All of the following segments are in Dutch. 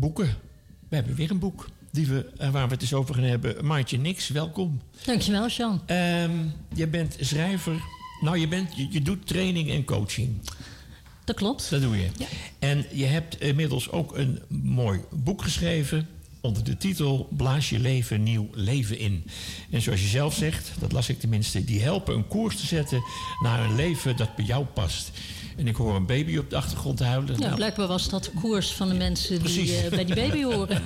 boeken. We hebben weer een boek waar we het eens over gaan hebben. Maartje Nix, welkom. Dankjewel, Jean. Je bent schrijver. Nou, je doet training en coaching. Dat klopt. Dat doe je. Ja. En je hebt inmiddels ook een mooi boek geschreven onder de titel Blaas je leven nieuw leven in. En zoals je zelf zegt, dat las ik tenminste, die helpen een koers te zetten naar een leven dat bij jou past. En ik hoor een baby op de achtergrond huilen. Ja, blijkbaar was dat de koers van de mensen die bij die baby horen.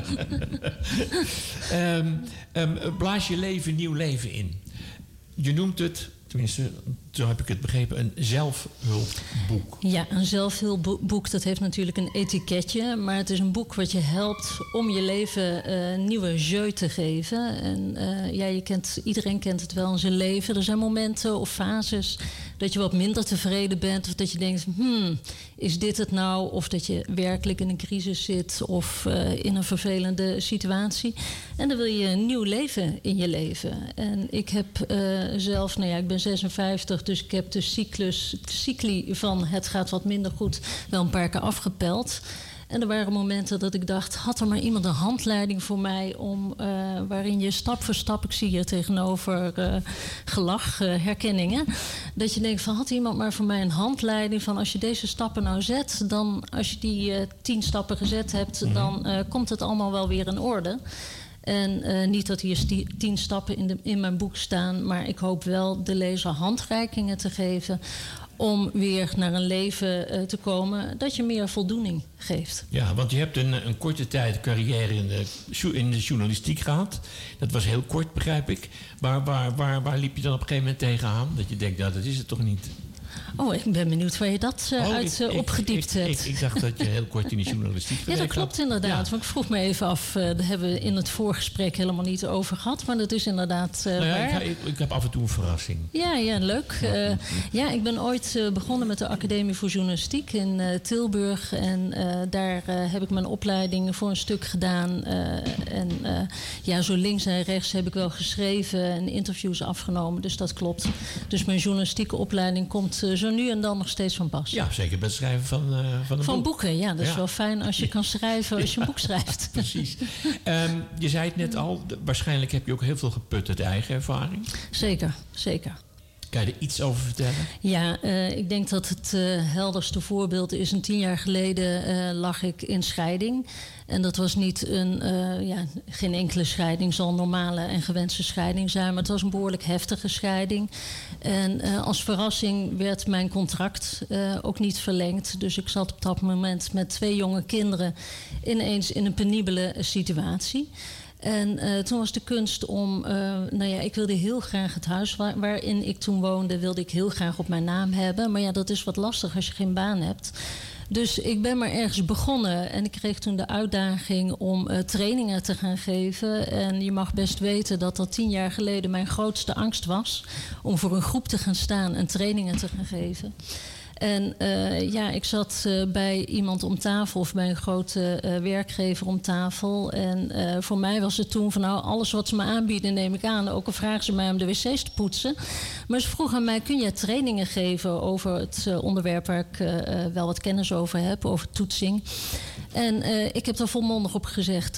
Blaas je leven nieuw leven in. Je noemt het, tenminste, zo heb ik het begrepen, een zelfhulpboek. Ja, een zelfhulpboek, dat heeft natuurlijk een etiketje. Maar het is een boek wat je helpt om je leven nieuwe jeu te geven. En iedereen kent het wel in zijn leven. Er zijn momenten of fases dat je wat minder tevreden bent. Of dat je denkt, is dit het nou? Of dat je werkelijk in een crisis zit of in een vervelende situatie. En dan wil je een nieuw leven in je leven. En ik heb zelf, ik ben 56, dus ik heb de cycli van het gaat wat minder goed wel een paar keer afgepeld. En er waren momenten dat ik dacht, had er maar iemand een handleiding voor mij om waarin je stap voor stap, ik zie hier tegenover gelach, herkenningen, dat je denkt van had iemand maar voor mij een handleiding van als je deze stappen nou zet, dan als je die 10 stappen gezet hebt, dan komt het allemaal wel weer in orde. En niet dat hier 10 stappen in mijn boek staan, maar ik hoop wel de lezer handreikingen te geven om weer naar een leven te komen dat je meer voldoening geeft. Ja, want je hebt een korte tijd carrière in de journalistiek gehad. Dat was heel kort, begrijp ik. Waar liep je dan op een gegeven moment tegenaan? Dat je denkt, dat is het toch niet? Oh, ik ben benieuwd waar je dat opgediept hebt. Ik dacht dat je heel kort in de journalistiek gewerkt had. Ja, dat klopt inderdaad. Ja. Want ik vroeg me even af, daar hebben we in het voorgesprek helemaal niet over gehad. Maar dat is inderdaad waar. Ik heb af en toe een verrassing. Ja, leuk. Ik ben ooit begonnen met de Academie voor Journalistiek in Tilburg. En daar heb ik mijn opleiding voor een stuk gedaan. Zo links en rechts heb ik wel geschreven en interviews afgenomen. Dus dat klopt. Dus mijn journalistieke opleiding komt zo nu en dan nog steeds van pas. Ja, zeker bij het schrijven van een boek. Van boeken, ja. Dat is wel fijn als je kan schrijven als je een boek schrijft. Precies. Je zei het net al, waarschijnlijk heb je ook heel veel geput uit eigen ervaring. Zeker. Kan je er iets over vertellen? Ja, ik denk dat het helderste voorbeeld is. 10 jaar geleden lag ik in scheiding. En dat was niet geen enkele scheiding, zal een normale en gewenste scheiding zijn. Maar het was een behoorlijk heftige scheiding. En als verrassing werd mijn contract ook niet verlengd. Dus ik zat op dat moment met 2 jonge kinderen ineens in een penibele situatie. En toen was de kunst om, ik wilde heel graag het huis waarin ik toen woonde, wilde ik heel graag op mijn naam hebben. Maar ja, dat is wat lastig als je geen baan hebt. Dus ik ben maar ergens begonnen en ik kreeg toen de uitdaging om trainingen te gaan geven. En je mag best weten dat dat 10 jaar geleden mijn grootste angst was om voor een groep te gaan staan en trainingen te gaan geven. En ik zat bij iemand om tafel of bij een grote werkgever om tafel. En voor mij was het toen van alles wat ze me aanbieden neem ik aan. Ook al vragen ze mij om de wc's te poetsen. Maar ze vroeg aan mij, kun je trainingen geven over het onderwerp waar ik wel wat kennis over heb, over toetsing. En ik heb daar volmondig op gezegd,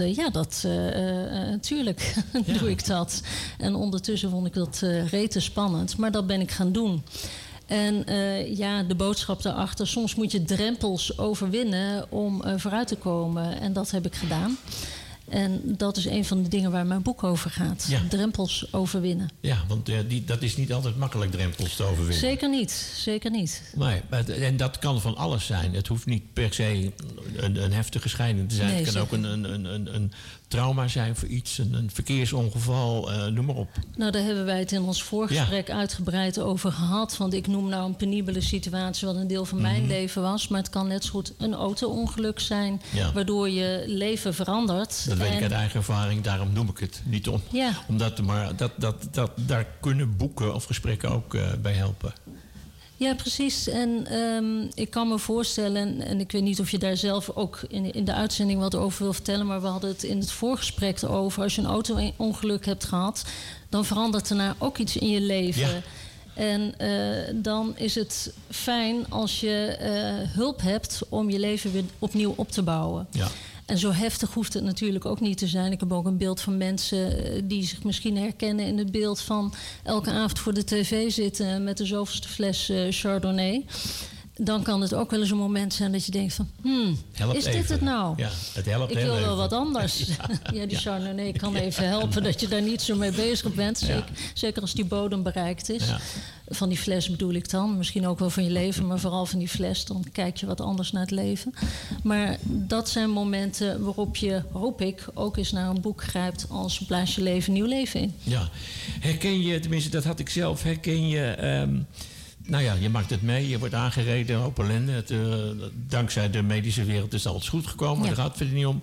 tuurlijk doe ik dat. En ondertussen vond ik dat rete spannend, maar dat ben ik gaan doen. En de boodschap daarachter, soms moet je drempels overwinnen om vooruit te komen. En dat heb ik gedaan. En dat is een van de dingen waar mijn boek over gaat. Ja. Drempels overwinnen. Ja, want dat is niet altijd makkelijk, drempels te overwinnen. Zeker niet. Nee, en dat kan van alles zijn. Het hoeft niet per se een heftige scheiding te zijn. Nee, het kan ook een trauma zijn voor iets, een verkeersongeval, noem maar op. Nou, daar hebben wij het in ons voorgesprek uitgebreid over gehad. Want ik noem nou een penibele situatie wat een deel van mijn leven was. Maar het kan net zo goed een auto-ongeluk zijn, waardoor je leven verandert. Dat weet ik uit eigen ervaring, daarom noem ik het niet om. Ja. Omdat, maar daar kunnen boeken of gesprekken ook bij helpen. Ja, precies. En ik kan me voorstellen, en ik weet niet of je daar zelf ook in de uitzending wat over wil vertellen, maar we hadden het in het voorgesprek over, als je een auto-ongeluk hebt gehad, dan verandert daarna ook iets in je leven. Ja. En dan is het fijn als je hulp hebt om je leven weer opnieuw op te bouwen. Ja. En zo heftig hoeft het natuurlijk ook niet te zijn. Ik heb ook een beeld van mensen die zich misschien herkennen in het beeld van elke avond voor de tv zitten met de zoveelste fles Chardonnay. Dan kan het ook wel eens een moment zijn dat je denkt van... is dit even. Het nou? Ja, het helpt. Ik wil wel wat anders. Ja, die Chardonnay kan even helpen dat je daar niet zo mee bezig bent. Zeker als die bodem bereikt is. Ja. Van die fles bedoel ik dan. Misschien ook wel van je leven, maar vooral van die fles. Dan kijk je wat anders naar het leven. Maar dat zijn momenten waarop je, hoop ik, ook eens naar een boek grijpt als Blaas je leven nieuw leven in. Ja. Herken je, tenminste dat had ik zelf, herken je... Nou ja, je maakt het mee, je wordt aangereden, op ellende. Dankzij de medische wereld is alles goed gekomen, daar gaat het verder niet om.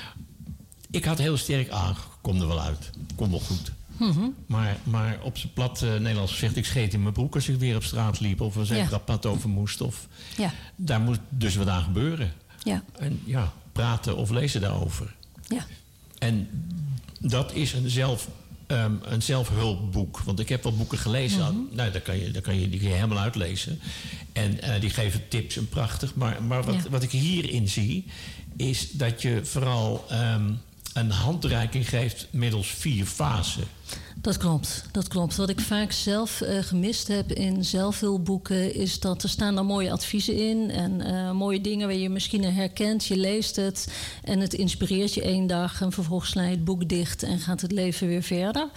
Ik had heel sterk kom er wel uit, kom wel goed. Mm-hmm. Maar op zijn plat Nederlands gezegd, ik scheet in mijn broek als ik weer op straat liep... of als ik dat pad over moest. Daar moet dus wat aan gebeuren. Ja. En praten of lezen daarover. Ja. En dat is een zelfhulpboek. Want ik heb wat boeken gelezen. Mm-hmm. Nou, die kan je helemaal uitlezen. En die geven tips en prachtig. Maar wat ik hierin zie... is dat je vooral een handreiking geeft middels 4 fasen. Dat klopt. Wat ik vaak zelf gemist heb in zelfhulpboeken... is dat er staan dan mooie adviezen in... en mooie dingen waar je misschien herkent. Je leest het en het inspireert je 1 dag... en vervolgens sla je het boek dicht en gaat het leven weer verder.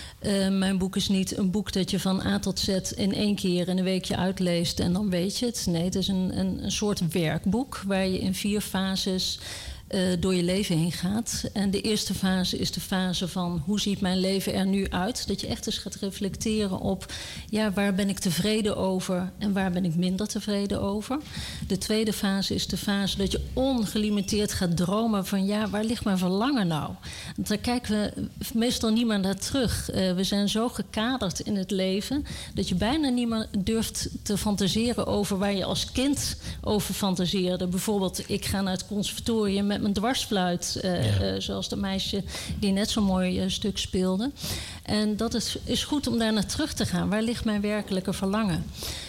Mijn boek is niet een boek dat je van A tot Z in 1 keer in een weekje uitleest... en dan weet je het. Nee, het is een soort werkboek waar je in 4 fases... door je leven heen gaat. En de eerste fase is de fase van... hoe ziet mijn leven er nu uit? Dat je echt eens gaat reflecteren op... waar ben ik tevreden over en waar ben ik minder tevreden over? De tweede fase is de fase dat je ongelimiteerd gaat dromen... van waar ligt mijn verlangen nou? Want daar kijken we meestal niet meer naar terug. We zijn zo gekaderd in het leven... dat je bijna niet meer durft te fantaseren over... waar je als kind over fantaseerde. Bijvoorbeeld, ik ga naar het conservatorium... met mijn dwarsfluit, zoals dat meisje die net zo'n mooi stuk speelde. En dat is goed om daar naar terug te gaan. Waar ligt mijn werkelijke verlangen?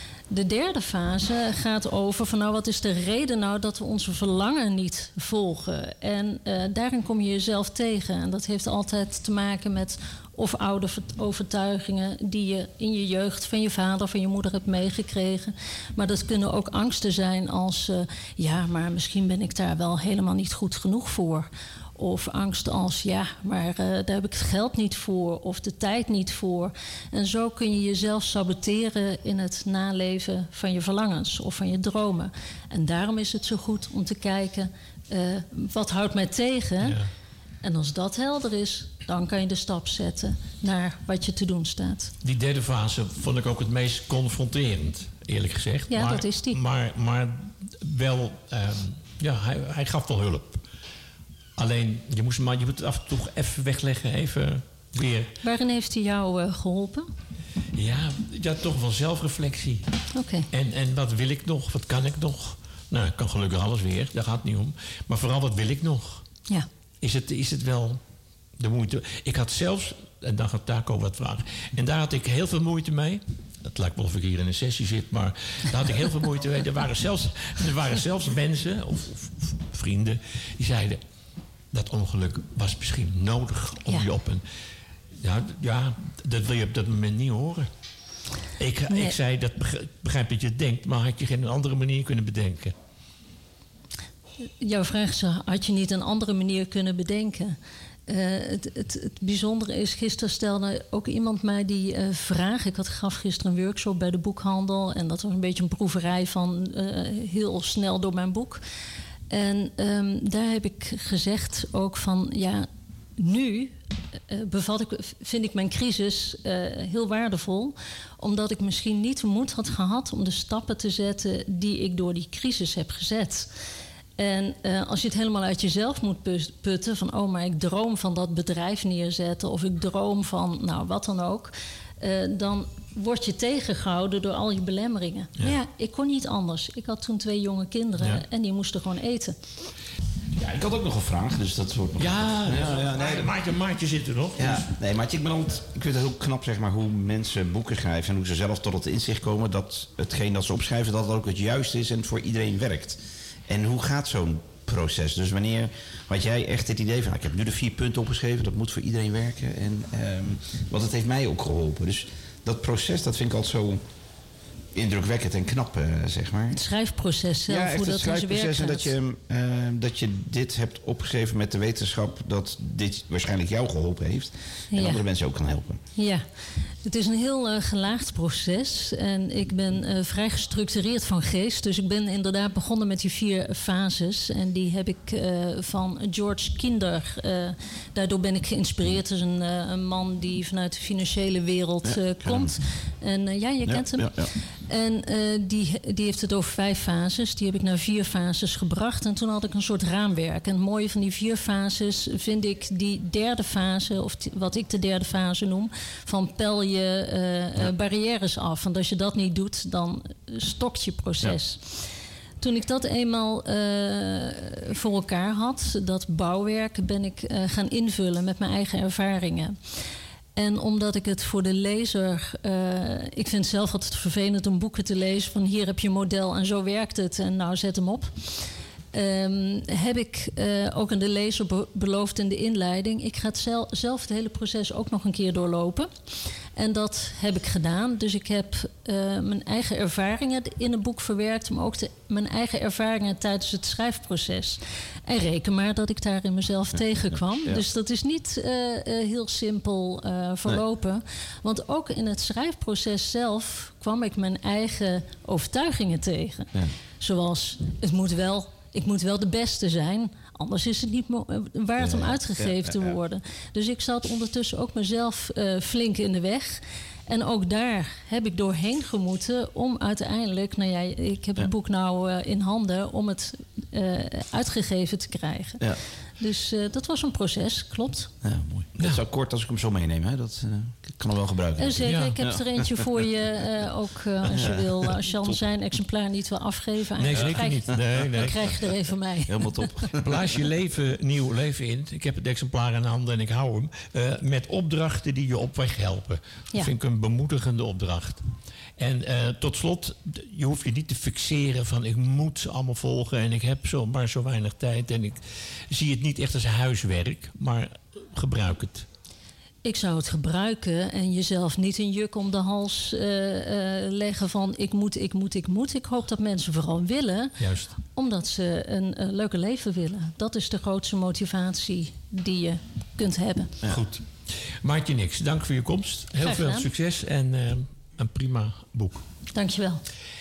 De derde fase gaat over van wat is de reden nou dat we onze verlangen niet volgen? En daarin kom je jezelf tegen. En dat heeft altijd te maken met of oude overtuigingen die je in je jeugd van je vader, van je moeder hebt meegekregen. Maar dat kunnen ook angsten zijn als maar misschien ben ik daar wel helemaal niet goed genoeg voor. Of angst als, maar daar heb ik het geld niet voor of de tijd niet voor. En zo kun je jezelf saboteren in het naleven van je verlangens of van je dromen. En daarom is het zo goed om te kijken, wat houdt mij tegen? Ja. En als dat helder is, dan kan je de stap zetten naar wat je te doen staat. Die derde fase vond ik ook het meest confronterend, eerlijk gezegd. Ja, dat is die. Maar wel, hij gaf wel hulp. Alleen, je moet het af en toe toch even wegleggen, even weer. Waarin heeft hij jou geholpen? Ja, toch wel zelfreflectie. Oké. En wat wil ik nog? Wat kan ik nog? Nou, ik kan gelukkig alles weer, daar gaat het niet om. Maar vooral, wat wil ik nog? Ja. Is het wel de moeite? Ik had zelfs, en dan gaat Taco wat vragen... en daar had ik heel veel moeite mee... Het lijkt wel of ik hier in een sessie zit, maar daar had ik heel veel moeite mee. Er waren zelfs mensen of vrienden die zeiden... dat ongeluk was misschien nodig om je op een... dat wil je op dat moment niet horen. Ik zei, dat begrijp dat je het denkt... maar had je geen andere manier kunnen bedenken? Jouw vraag is, had je niet een andere manier kunnen bedenken? Het bijzondere is, gisteren stelde ook iemand mij die vraag. Ik gaf gisteren een workshop bij de boekhandel... en dat was een beetje een proeverij van heel snel door mijn boek. En daar heb ik gezegd ook van... nu vind ik mijn crisis heel waardevol... omdat ik misschien niet de moed had gehad om de stappen te zetten... die ik door die crisis heb gezet... En als je het helemaal uit jezelf moet putten... van maar ik droom van dat bedrijf neerzetten... of ik droom van wat dan ook... dan word je tegengehouden door al je belemmeringen. Ja. Maar ik kon niet anders. Ik had toen 2 jonge kinderen en die moesten gewoon eten. Ja, ik had ook nog een vraag, dus dat wordt nog... Maartje zit er nog. Ja, dus. Nee, Maartje, ik vind het heel knap, zeg maar, hoe mensen boeken schrijven... en hoe ze zelf tot het inzicht komen dat hetgeen dat ze opschrijven... dat het ook het juiste is en het voor iedereen werkt. En hoe gaat zo'n proces. Dus wanneer had jij echt het idee van... ik heb nu de 4 punten opgeschreven, dat moet voor iedereen werken. Want het heeft mij ook geholpen. Dus dat proces, dat vind ik altijd zo indrukwekkend en knap, zeg maar. Het schrijfproces zelf, ja, echt hoe het dat in zijn werk schrijfproces. gaat. En dat je dit hebt opgeschreven met de wetenschap... dat dit waarschijnlijk jou geholpen heeft. En andere mensen ook kan helpen. Ja, het is een heel gelaagd proces. En ik ben vrij gestructureerd van geest. Dus ik ben inderdaad begonnen met die 4 fases. En die heb ik van George Kinder. Daardoor ben ik geïnspireerd. Het is een man die vanuit de financiële wereld komt. En je kent hem. Ja. En die heeft het over 5 fases. Die heb ik naar 4 fases gebracht. En toen had ik een soort raamwerk. En het mooie van die 4 fases vind ik die derde fase... of wat ik de derde fase noem... van pel je barrières af. Want als je dat niet doet, dan stokt je proces. Ja. Toen ik dat eenmaal voor elkaar had, dat bouwwerk... ben ik gaan invullen met mijn eigen ervaringen. En omdat ik het voor de lezer... ik vind het zelf altijd vervelend om boeken te lezen... van hier heb je een model en zo werkt het en nou zet hem op... heb ik ook aan de lezer beloofd in de inleiding... ik ga het zelf het hele proces ook nog een keer doorlopen. En dat heb ik gedaan. Dus ik heb mijn eigen ervaringen in een boek verwerkt... maar ook mijn eigen ervaringen tijdens het schrijfproces. En reken maar dat ik daar in mezelf tegenkwam. Ja. Dus dat is niet heel simpel verlopen. Nee. Want ook in het schrijfproces zelf kwam ik mijn eigen overtuigingen tegen. Ja. Zoals, ik moet wel de beste zijn... anders is het niet waard om uitgegeven te worden. Dus ik zat ondertussen ook mezelf flink in de weg. En ook daar heb ik doorheen gemoeten om uiteindelijk... ik heb het boek nou in handen om het uitgegeven te krijgen. Ja. Dus dat was een proces, klopt. Ja, mooi. Dat is ook kort als ik hem zo meeneem. Hè? Dat kan ik wel gebruiken. Zeker, ik heb er eentje voor je ook als je wil. Als Jan zijn exemplaar niet wil afgeven. Nee, zeker niet. Nee. Dan krijg je er een van mij. Helemaal top. Blaas je leven, nieuw leven in. Ik heb het exemplaar in handen en ik hou hem. Met opdrachten die je op weg helpen. Dat vind ik een bemoedigende opdracht. En tot slot, je hoeft je niet te fixeren van... ik moet ze allemaal volgen en ik heb maar zo weinig tijd. En ik zie het niet echt als huiswerk, maar gebruik het. Ik zou het gebruiken en jezelf niet een juk om de hals leggen van... ik moet. Ik hoop dat mensen vooral willen. Juist. Omdat ze een leuke leven willen. Dat is de grootste motivatie die je kunt hebben. Ja. Goed. Maartje Nix, dank voor je komst. Heel veel succes en... een prima boek. Dankjewel.